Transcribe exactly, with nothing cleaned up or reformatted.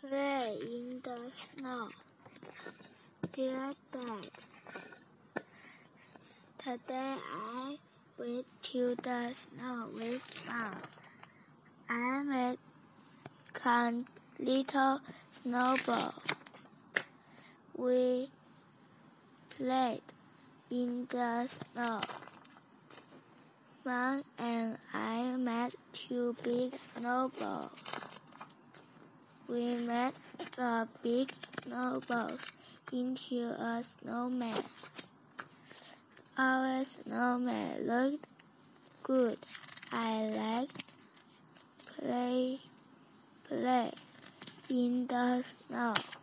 play in the snow. Dear Dad, today I went to the snow with Mom. I made a little snowball. We played in the snow. Mom and I made two big snowballs. We made the big snowballs into a snowman. Our snowman looked good. I liked play play in the snow.